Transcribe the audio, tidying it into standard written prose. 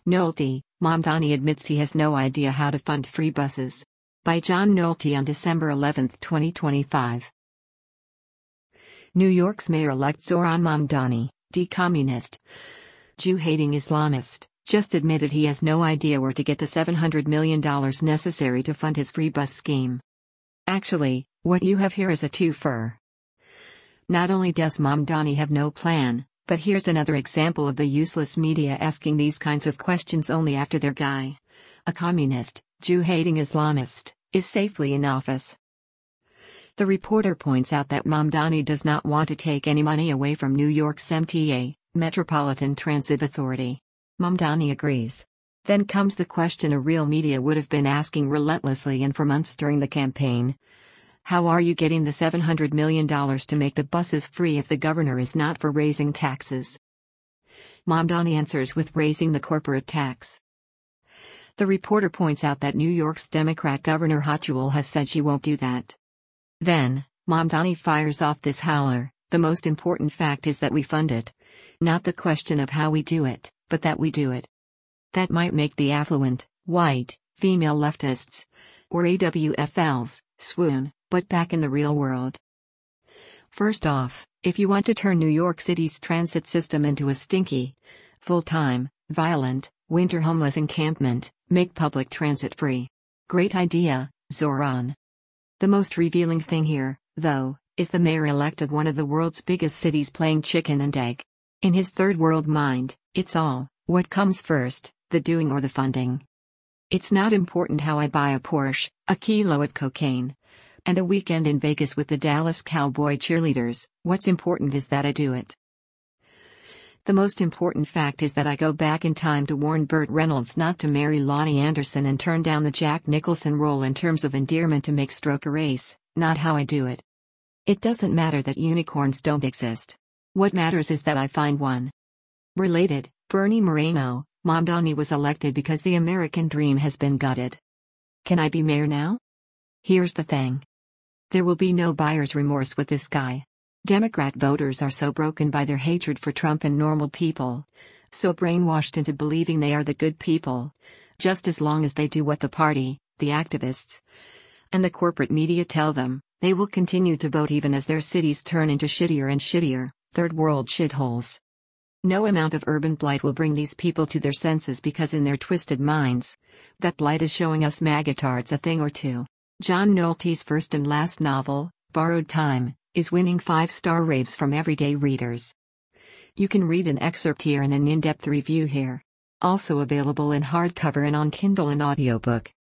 Nolte, Mamdani admits he has no idea how to fund free buses. By John Nolte on December 11, 2025. New York's mayor-elect Zoran Mamdani, decommunist, Jew-hating Islamist, just admitted he has no idea where to get the $700 million necessary to fund his free bus scheme. Actually, what you have here is a twofer. Not only does Mamdani have no plan, but here's another example of the useless media asking these kinds of questions only after their guy, a communist, Jew-hating Islamist, is safely in office. The reporter points out that Mamdani does not want to take any money away from New York's MTA, Metropolitan Transit Authority. Mamdani agrees. Then comes the question a real media would have been asking relentlessly and for months during the campaign. How are you getting the $700 million to make the buses free if the governor is not for raising taxes? Mamdani answers with raising the corporate tax. The reporter points out that New York's Democrat Governor Hochul has said she won't do that. Then, Mamdani fires off this howler: the most important fact is that we fund it. Not the question of how we do it, but that we do it. That might make the affluent, white, female leftists, or AWFLs, swoon, but back in the real world. First off, if you want to turn New York City's transit system into a stinky, full-time, violent, winter homeless encampment, make public transit free. Great idea, Zoran. The most revealing thing here, though, is the mayor-elect of one of the world's biggest cities playing chicken and egg. In his third world mind, it's all, what comes first, the doing or the funding? It's not important how I buy a Porsche, a kilo of cocaine, and a weekend in Vegas with the Dallas Cowboy cheerleaders. What's important is that I do it. The most important fact is that I go back in time to warn Burt Reynolds not to marry Lonnie Anderson and turn down the Jack Nicholson role in terms of endearment to make Stroke a race, not how I do it. It doesn't matter that unicorns don't exist. What matters is that I find one. Related, Bernie Moreno, Mamdani was elected because the American dream has been gutted. Can I be mayor now? Here's the thing. There will be no buyer's remorse with this guy. Democrat voters are so broken by their hatred for Trump and normal people, so brainwashed into believing they are the good people, just as long as they do what the party, the activists, and the corporate media tell them, they will continue to vote even as their cities turn into shittier and shittier, third world shitholes. No amount of urban blight will bring these people to their senses because in their twisted minds, that blight is showing us magatards a thing or two. John Nolte's first and last novel, Borrowed Time, is winning 5-star raves from everyday readers. You can read an excerpt here and an in-depth review here. Also available in hardcover and on Kindle and audiobook.